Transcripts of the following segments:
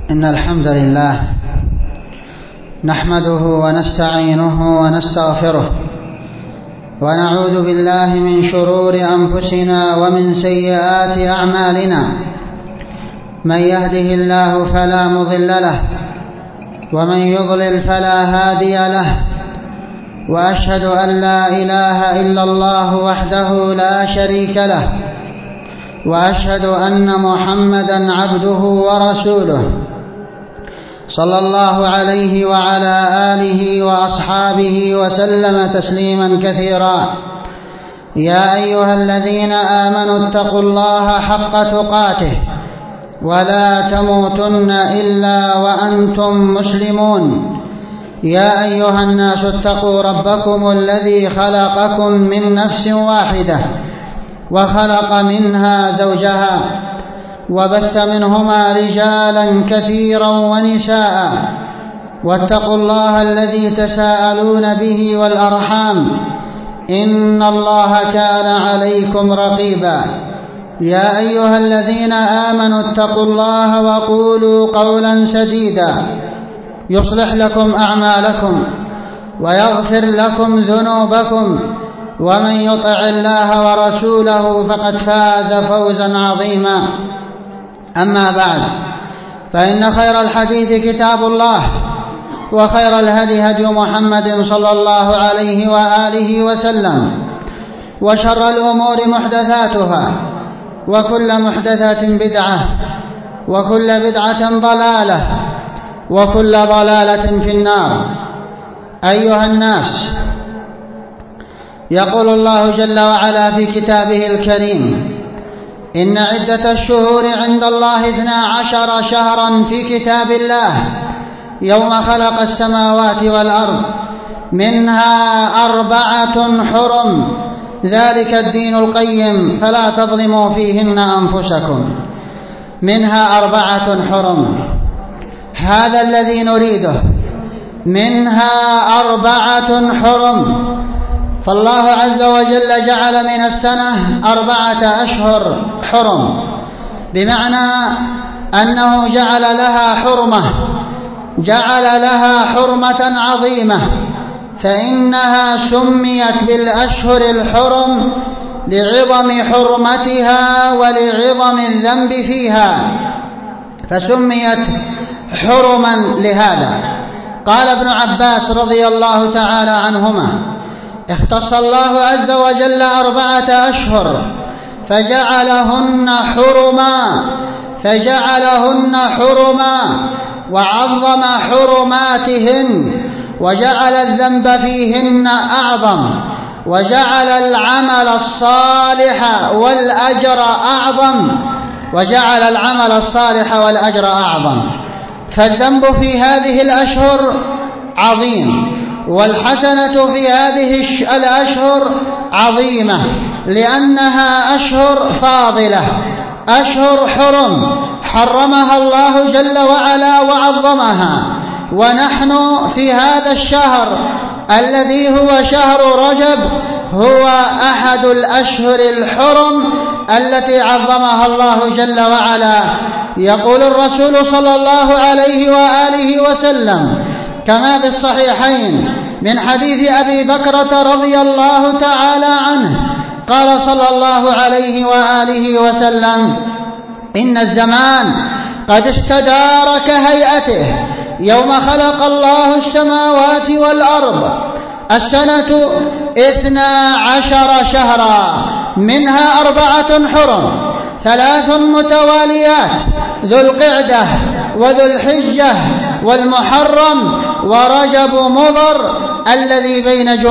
إن الحمد لله نحمده ونستعينه ونستغفره ونعوذ بالله من شرور أنفسنا ومن سيئات أعمالنا. من يهده الله فلا مضل له ومن يضلل فلا هادي له، وأشهد أن لا إله إلا الله وحده لا شريك له، وأشهد أن محمدا عبده ورسوله صلى الله عليه وعلى آله وأصحابه وسلم تسليما كثيرا. يا أيها الذين آمنوا اتقوا الله حق تقاته ولا تموتن إلا وأنتم مسلمون. يا أيها الناس اتقوا ربكم الذي خلقكم من نفس واحدة وخلق منها زوجها وبث منهما رجالا كثيرا ونساء، واتقوا الله الذي تساءلون به والأرحام إن الله كان عليكم رقيبا. يا أيها الذين آمنوا اتقوا الله وقولوا قولا سديدا يصلح لكم أعمالكم ويغفر لكم ذنوبكم، ومن يطع الله ورسوله فقد فاز فوزا عظيما. أما بعد، فإن خير الحديث كتاب الله، وخير الهدي هدي محمد صلى الله عليه وآله وسلم، وشر الأمور محدثاتها، وكل محدثة بدعة، وكل بدعة ضلالة، وكل ضلالة في النار. أيها الناس، يقول الله جل وعلا في كتابه الكريم: إن عدة الشهور عند الله 12 شهرا في كتاب الله يوم خلق السماوات والأرض منها 4 حرم، ذلك الدين القيم فلا تظلموا فيهن أنفسكم. منها 4 حرم، هذا الذي نريده. منها 4 حرم، فالله عز وجل جعل من السنة 4 أشهر حرم، بمعنى أنه جعل لها حرمة عظيمة، فإنها سميت بالأشهر الحرم لعظم حرمتها ولعظم الذنب فيها، فسميت حرما لهذا. قال ابن عباس رضي الله تعالى عنهما: اختص الله عز وجل 4 أشهر فجعلهن حرما وعظم حرماتهن، وجعل الذنب فيهن أعظم، وجعل العمل الصالح والأجر أعظم. فالذنب في هذه الأشهر عظيم، والحسنة في هذه الأشهر عظيمة، لأنها أشهر فاضلة، أشهر حرم حرمها الله جل وعلا وعظمها. ونحن في هذا الشهر الذي هو شهر رجب هو أحد الأشهر الحرم التي عظمها الله جل وعلا. يقول الرسول صلى الله عليه وآله وسلم كما في الصحيحين من حديث أبي بكرة رضي الله تعالى عنه، قال صلى الله عليه وآله وسلم: إن الزمان قد استدار كهيئته يوم خلق الله السماوات والأرض. السنة 12 شهرا، منها 4 حرم، 3 متواليات: ذو القعدة وذو الحجة والمحرم ورجب مضر الذي بين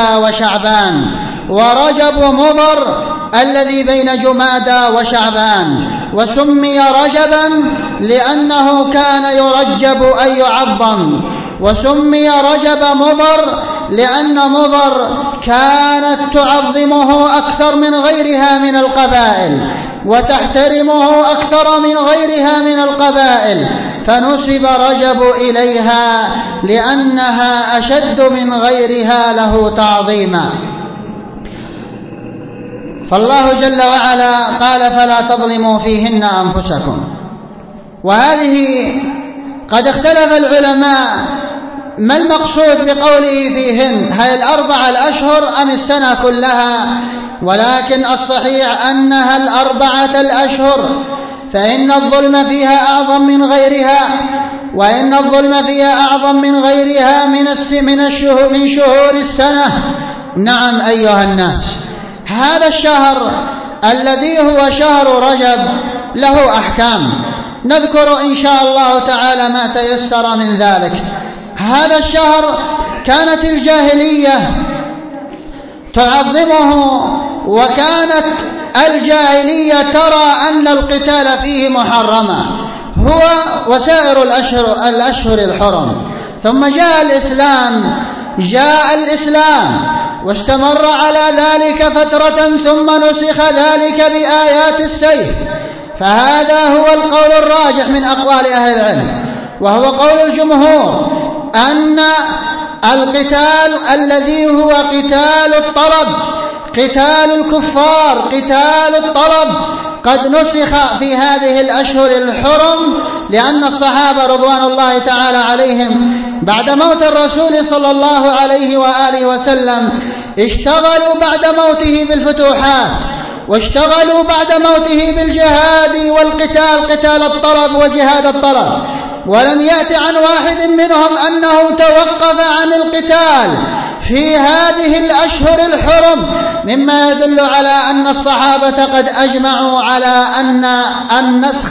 جمادى وشعبان. وسمي رجبا لأنه كان يرجب أي يعظم، وسمي رجب مضر لأن مضر كانت تعظمه أكثر من غيرها من القبائل وتحترمه أكثر من غيرها من القبائل، فنسب رجب إليها لأنها أشد من غيرها له تعظيما. فالله جل وعلا قال: فلا تظلموا فيهن أنفسكم. وهذه قد اختلف العلماء ما المقصود بقوله فيهن، هل 4 الأشهر أم السنة كلها؟ ولكن الصحيح أنها 4 الأشهر، فإن الظلم فيها أعظم من غيرها، وإن الظلم فيها أعظم من غيرها من شهور السنة. نعم أيها الناس، هذا الشهر الذي هو شهر رجب له أحكام، نذكر إن شاء الله تعالى ما تيسر من ذلك. هذا الشهر كانت الجاهلية تعظمه، وكانت الجاهلية ترى أن القتال فيه محرما، هو وسائر الأشهر الحرم. ثم جاء الإسلام واستمر على ذلك فترة، ثم نسخ ذلك بآيات السيف. فهذا هو القول الراجح من أقوال أهل العلم، وهو قول الجمهور، أن القتال الذي هو قتال الطلب، قتال الكفار، قتال الطلب، قد نسخ في هذه الأشهر الحرم، لأن الصحابة رضوان الله تعالى عليهم بعد موت الرسول صلى الله عليه وآله وسلم اشتغلوا بعد موته بالفتوحات، واشتغلوا بعد موته بالجهاد والقتال، قتال الطلب وجهاد الطلب، ولم يأت عن واحد منهم أنه توقف عن القتال في هذه الأشهر الحرم، مما يدل على أن الصحابة قد أجمعوا على أن النسخ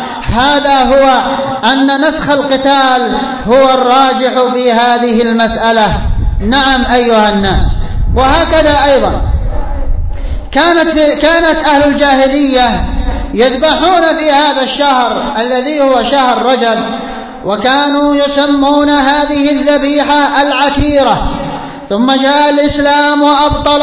أن نسخ القتال هو الراجح في هذه المسألة. نعم أيها الناس، وهكذا أيضا كانت أهل الجاهلية يذبحون في هذا الشهر الذي هو شهر رجب، وكانوا يسمون هذه الذبيحة العتيرة. ثم جاء الإسلام وأبطل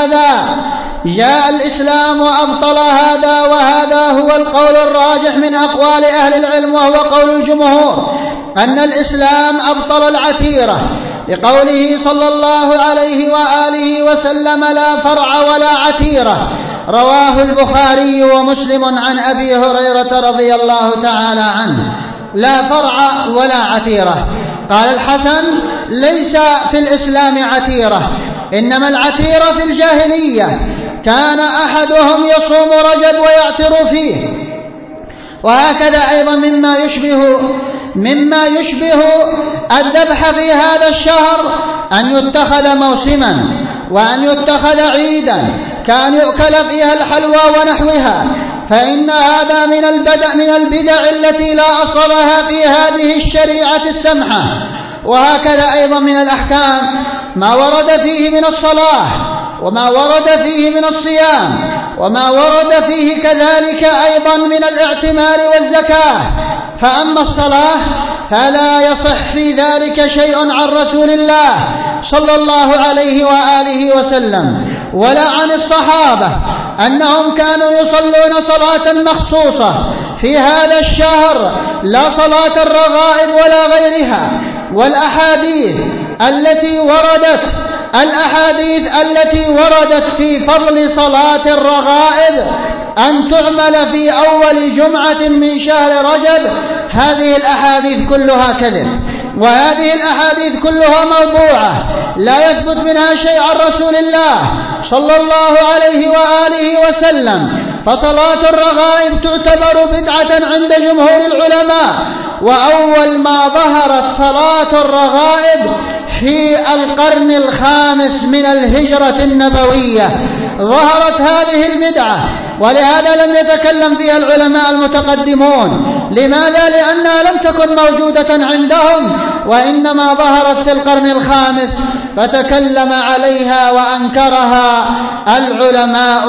هذا، وهذا هو القول الراجح من أقوال أهل العلم، وهو قول الجمهور، أن الإسلام أبطل العتيرة، لقوله صلى الله عليه وآله وسلم: لا فرع ولا عتيرة. رواه البخاري ومسلم عن أبي هريرة رضي الله تعالى عنه: لا فرع ولا عتيرة. قال الحسن: ليس في الإسلام عتيرة، إنما العتيرة في الجاهلية، كان أحدهم يصوم رجب ويعتر فيه. وهكذا أيضا مما يشبه الذبح في هذا الشهر أن يتخذ موسما، وأن يتخذ عيدا، كان يؤكل فيها الحلوى ونحوها، فإن هذا من البدع التي لا أصل لها في هذه الشريعة السمحة. وهكذا أيضا من الأحكام ما ورد فيه من الصلاة، وما ورد فيه من الصيام، وما ورد فيه كذلك أيضا من الاعتمار والزكاة. فأما الصلاة فلا يصح في ذلك شيء عن رسول الله صلى الله عليه وآله وسلم ولا عن الصحابة أنهم كانوا يصلون صلاة مخصوصة في هذا الشهر، لا صلاة الرغائب ولا غيرها. والأحاديث التي وردت في فضل صلاة الرغائب أن تعمل في أول جمعة من شهر رجب، هذه الأحاديث كلها كذب، وهذه الأحاديث كلها موضوعة، لا يثبت منها شيء عن رسول الله صلى الله عليه وآله وسلم. فصلاة الرغائب تعتبر بدعة عند جمهور العلماء. وأول ما ظهرت صلاة الرغائب في القرن الخامس من الهجرة النبوية ظهرت هذه البدعة، ولهذا لم يتكلم فيها العلماء المتقدمون. لماذا؟ لأنها لم تكن موجودة عندهم، وإنما ظهرت في القرن الخامس، فتكلم عليها وأنكرها العلماء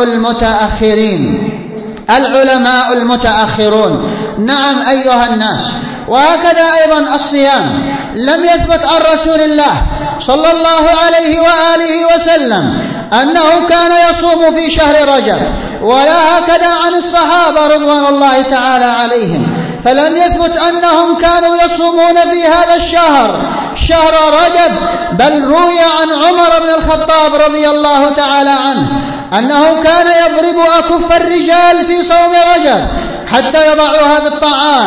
المتأخرون. نعم أيها الناس، وهكذا أيضا الصيام لم يثبت عن رسول الله صلى الله عليه وآله وسلم أنه كان يصوم في شهر رجب، ولا هكذا عن الصحابة رضوان الله تعالى عليهم، فلم يثبت أنهم كانوا يصومون في هذا الشهر، شهر رجب. بل روي عن عمر بن الخطاب رضي الله تعالى عنه أنه كان يضرب أكف الرجال في صوم رجب حتى يضعوها بالطعام،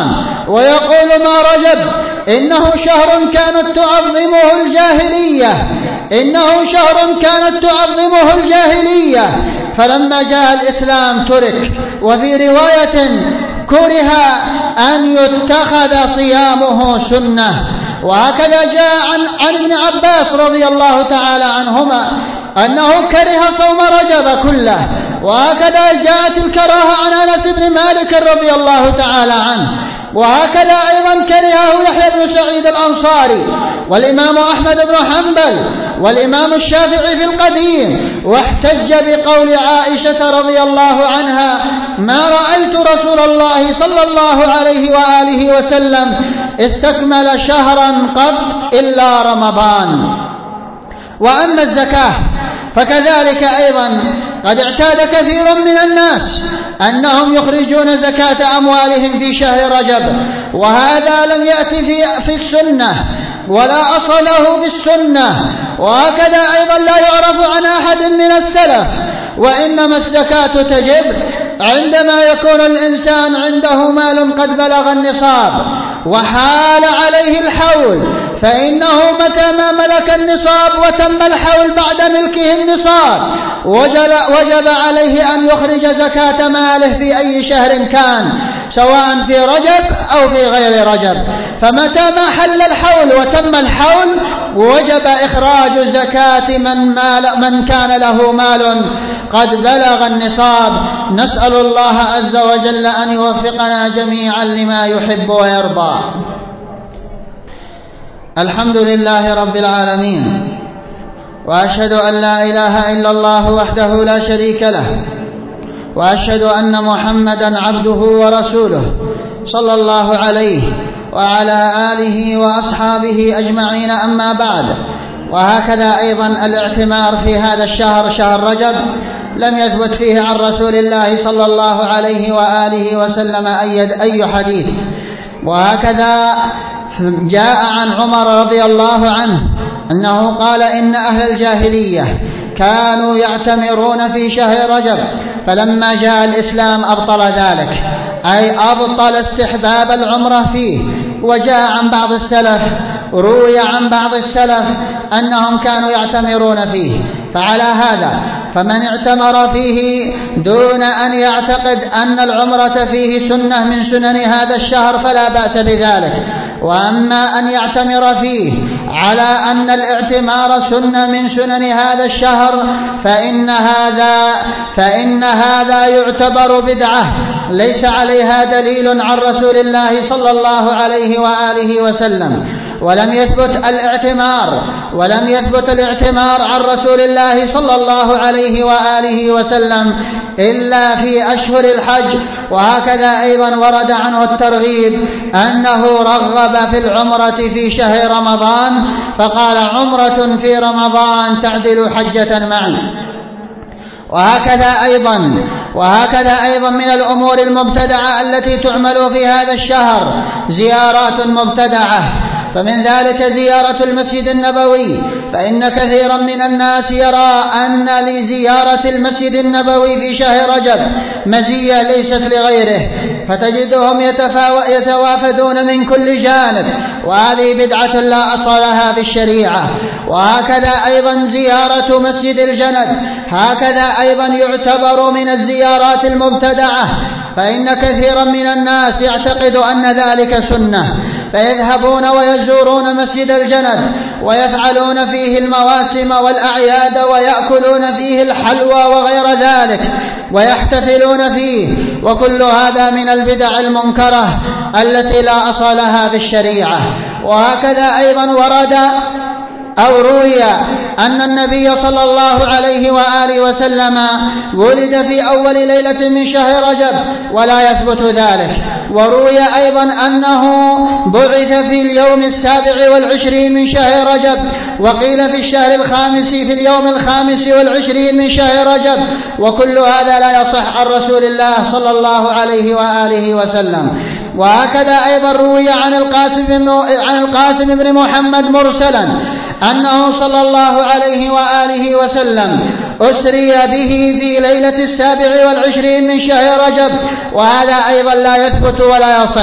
ويقول ما رجب إنه شهر كانت تعظمه الجاهلية، إنه شهر كانت تعظمه الجاهلية، فلما جاء الإسلام ترك. وفي رواية كره أن يتخذ صيامه سنة. وهكذا جاء عن ابن عباس رضي الله تعالى عنهما أنه كره صوم رجب كله. وهكذا جاءت الكراهة عن أنس بن مالك رضي الله تعالى عنه. وهكذا أيضا كرهه يحيى بن سعيد الأنصاري والإمام أحمد بن حنبل والإمام الشافعي في القديم، واحتج بقول عائشة رضي الله عنها: ما رأيت رسول الله صلى الله عليه وآله وسلم استكمل شهرا قط إلا رمضان. وأما الزكاة فكذلك أيضا قد اعتاد كثير من الناس أنهم يخرجون زكاة أموالهم في شهر رجب، وهذا لم يأتي في السنة ولا أصل له بالسنة. وهكذا أيضا لا يعرف عن أحد من السلف. وإنما الزكاة تجب عندما يكون الإنسان عنده مال قد بلغ النصاب وحال عليه الحول، فإنه متى ما ملك النصاب وتم الحول بعد ملكه النصاب وجب عليه أن يخرج زكاة ماله في أي شهر كان، سواء في رجب أو في غير رجب. فمتى ما حل الحول وتم الحول وجب إخراج زكاة من كان له مال قد بلغ النصاب. نسأل الله عز وجل أن يوفقنا جميعا لما يحب ويرضى. الحمد لله رب العالمين، وأشهد أن لا إله إلا الله وحده لا شريك له، وأشهد أن محمدا عبده ورسوله صلى الله عليه وعلى آله وأصحابه أجمعين. أما بعد، وهكذا أيضا الاعتمار في هذا الشهر، شهر رجب، لم يثبت فيه عن رسول الله صلى الله عليه وآله وسلم أي حديث. وهكذا جاء عن عمر رضي الله عنه أنه قال: إن أهل الجاهلية كانوا يعتمرون في شهر رجب، فلما جاء الإسلام أبطل ذلك، أي أبطل استحباب العمرة فيه. وجاء عن بعض السلف، روي عن بعض السلف أنهم كانوا يعتمرون فيه. فعلى هذا فمن اعتمر فيه دون أن يعتقد أن العمرة فيه سنة من سنن هذا الشهر فلا بأس بذلك. وأما أن يعتمر فيه على أن الاعتمار سنة من سنن هذا الشهر فإن هذا يعتبر بدعة ليس عليها دليل عن رسول الله صلى الله عليه وآله وسلم. ولم يثبت الاعتمار عن رسول الله صلى الله عليه وآله وسلم إلا في أشهر الحج. وهكذا أيضا ورد عنه الترغيب أنه رغب في العمرة في شهر رمضان، فقال: عمرة في رمضان تعدل حجة معي. وهكذا أيضا من الأمور المبتدعة التي تعمل في هذا الشهر زيارات مبتدعة، فمن ذلك زيارة المسجد النبوي، فإن كثيرا من الناس يرى أن لزيارة المسجد النبوي في شهر رجب مزية ليست لغيره، فتجدهم يتوافدون من كل جانب، وهذه بدعة لا أصل لها في الشريعة. وهكذا أيضا زيارة مسجد الجند، هكذا أيضا يعتبر من الزيارات المبتدعة، فإن كثيرا من الناس يعتقد أن ذلك سنة، فيذهبون ويزورون مسجد الجند ويفعلون فيه المواسم والأعياد ويأكلون فيه الحلوى وغير ذلك ويحتفلون فيه، وكل هذا من البدع المنكرة التي لا أصل لها في الشريعة. وهكذا أيضا ورد أو روي أن النبي صلى الله عليه وآله وسلم ولد في أول ليلة من شهر رجب ولا يثبت ذلك. وروي أيضا أنه بعث في اليوم 27 من شهر رجب، وقيل في الشهر الخامس في اليوم 25 من شهر رجب، وكل هذا لا يصح عن رسول الله صلى الله عليه وآله وسلم. وهكذا أيضا روي عن القاسم بن محمد مرسلا أنه صلى الله عليه وآله وسلم أسري به في ليلة 27 من شهر رجب، وهذا أيضا لا يثبت ولا يصح.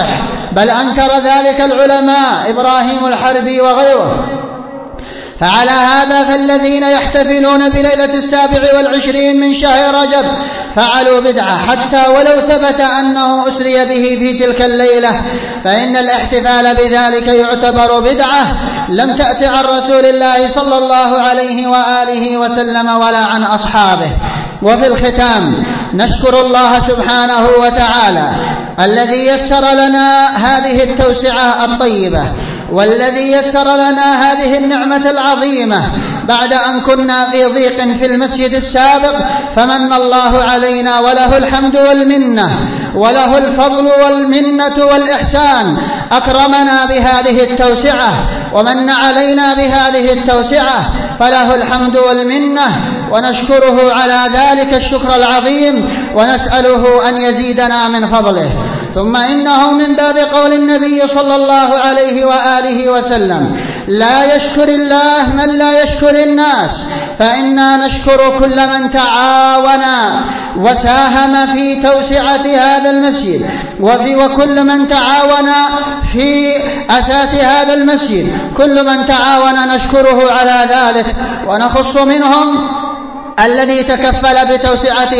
بل أنكر ذلك العلماء إبراهيم الحربي وغيره. فعلى هذا فالذين يحتفلون بليلة 27 من شهر رجب فعلوا بدعة، حتى ولو ثبت أنه أسري به في تلك الليلة، فإن الاحتفال بذلك يعتبر بدعة لم تأت عن رسول الله صلى الله عليه وآله وسلم ولا عن أصحابه. وفي الختام نشكر الله سبحانه وتعالى الذي يسر لنا هذه التوسعة الطيبة، والذي يسر لنا هذه النعمة العظيمة بعد أن كنا في ضيق في المسجد السابق، فمن الله علينا وله الحمد والمنة، وله الفضل والمنة والإحسان، أكرمنا بهذه التوسعة ومن علينا بهذه التوسعة، فله الحمد والمنة، ونشكره على ذلك الشكر العظيم، ونسأله أن يزيدنا من فضله. ثم إنه من باب قول النبي صلى الله عليه وآله وسلم: لا يشكر الله من لا يشكر الناس، فإنا نشكر كل من تعاون وساهم في توسعة هذا المسجد، وكل من تعاون في أساس هذا المسجد، كل من تعاون نشكره على ذلك، ونخص منهم الذي تكفل بتوسعة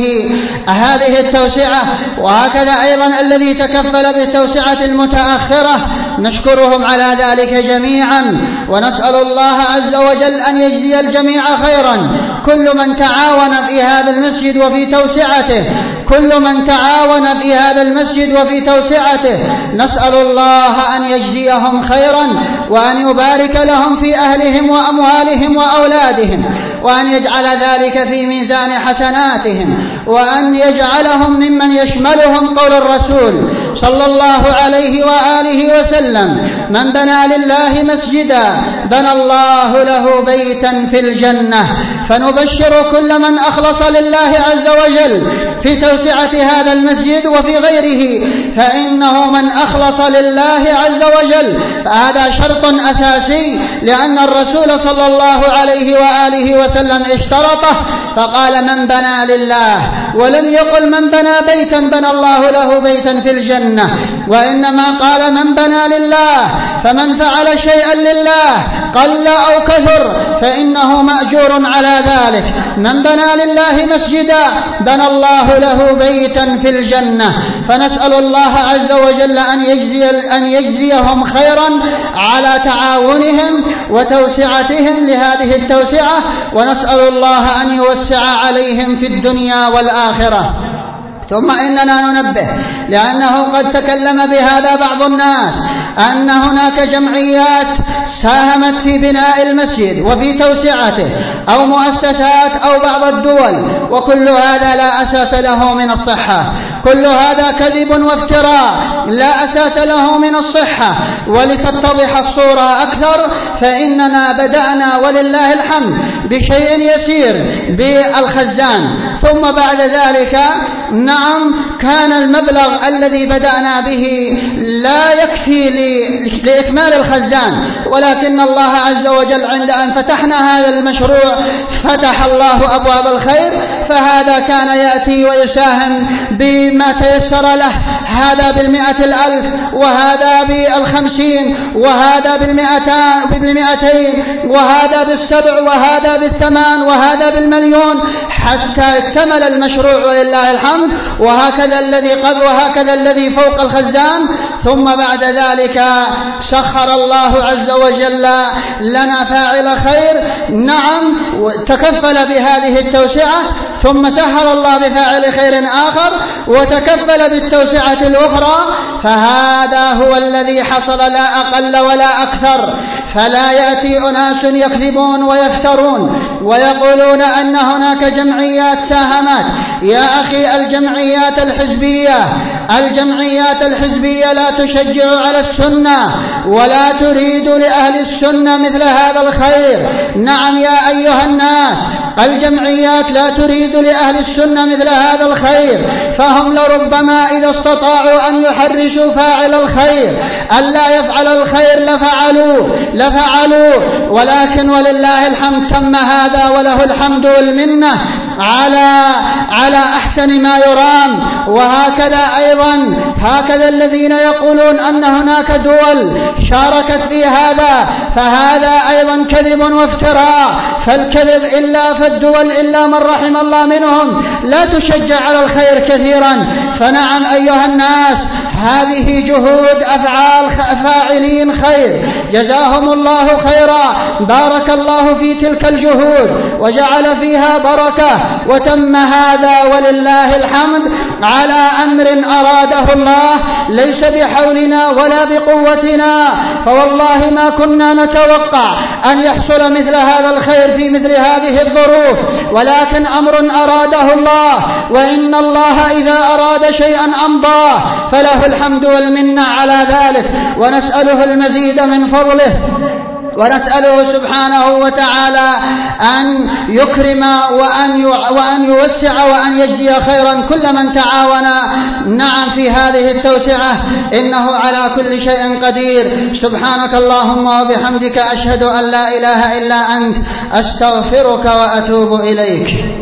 هذه التوسعة، وهكذا أيضا الذي تكفل بالتوسعة المتأخرة، نشكرهم على ذلك جميعا، ونسأل الله عز وجل أن يجزي الجميع خيرا. كل من تعاون في هذا المسجد وفي توسعته، كل من تعاون في هذا المسجد وفي توسعته، نسأل الله أن يجزيهم خيرا، وأن يبارك لهم في أهلهم وأموالهم وأولادهم، وأن يجعل ذلك في ميزان حسناتهم، وأن يجعلهم ممن يشملهم قول الرسول صلى الله عليه وآله وسلم: من بنى لله مسجدا بنى الله له بيتا في الجنة. فنبشر كل من أخلص لله عز وجل في توسعة هذا المسجد وفي غيره، فإنه من أخلص لله عز وجل فهذا شرط أساسي، لأن الرسول صلى الله عليه وآله وسلم اشترطه فقال: من بنى لله، ولم يقل من بنى بيتا بنى الله له بيتا في الجنة، وإنما قال: من بنى لله، فمن فعل شيئا لله قل أو كثر فإنه مأجور على ذلك. من بنى لله مسجدا بنى الله له بيتا في الجنة. فنسأل الله عز وجل أن يجزيهم خيرا على تعاونهم وتوسعتهم لهذه التوسعة، ونسأل الله أن يوسع عليهم في الدنيا والآخرة. ثم إننا ننبه، لأنه قد تكلم بهذا بعض الناس، أن هناك جمعيات ساهمت في بناء المسجد وفي توسعته، أو مؤسسات أو بعض الدول، وكل هذا لا أساس له من الصحة، كل هذا كذب وافتراء لا أساس له من الصحة. ولتتضح الصورة أكثر، فإننا بدأنا ولله الحمد بشيء يسير بالخزان، ثم بعد ذلك نعم كان المبلغ الذي بدأنا به لا يكفي لإكمال الخزان، ولكن الله عز وجل عند أن فتحنا هذا المشروع فتح الله أبواب الخير، فهذا كان يأتي ويساهم بما تيسر له، هذا ب100,000 وهذا ب50 وهذا ب200 وهذا ب7 وهذا ب8 وهذا ب1,000,000 حتى اكتمل المشروع ولله الحمد. وهكذا الذي قبل وهكذا الذي فوق الخزان. ثم بعد ذلك سخر الله عز وجل لنا فاعل خير، نعم، تكفل بهذه التوسعة، ثم سهل الله بفاعل خير آخر وتكفل بالتوسعة الأخرى، فهذا هو الذي حصل لا أقل ولا أكثر. فلا يأتي أناس يكذبون ويفترون ويقولون أن هناك جمعيات ساهمت. يا أخي، الجمعيات الحزبية لا تشجع على السنة ولا تريد لأهل السنة مثل هذا الخير. نعم يا أيها الناس، الجمعيات لا تريد لأهل السنة مثل هذا الخير، فهم لربما إذا استطاعوا أن يحرشوا فاعل الخير ألا يفعل الخير لفعلوه، لفعلوا، ولكن ولله الحمد تم هذا وله الحمد والمنة على أحسن ما يرام. وهكذا أيضا هكذا الذين يقولون أن هناك دول شاركت في هذا، فهذا أيضا كذب وافتراء. فالكذب إلا فالدول إلا من رحم الله منهم لا تشجع على الخير كثيرا. فنعم أيها الناس، هذه جهود أفعال فاعلين خير، جزاهم الله خيرا، بارك الله في تلك الجهود وجعل فيها بركة، وتم هذا ولله الحمد على أمر أراده الله ليس بحولنا ولا بقوتنا. فوالله ما كنا نتوقع أن يحصل مثل هذا الخير في مثل هذه الظروف، ولكن أمر أراده الله، وإن الله إذا أراد شيئا أمضاه، فله الحمد والمنة على ذلك، ونسأله المزيد من فضله، ونسأله سبحانه وتعالى أن يكرم وأن يوسع وأن يجزي خيرا كل من تعاون نعم في هذه التوسعة، إنه على كل شيء قدير. سبحانك اللهم وبحمدك، أشهد أن لا إله إلا أنت، أستغفرك وأتوب إليك.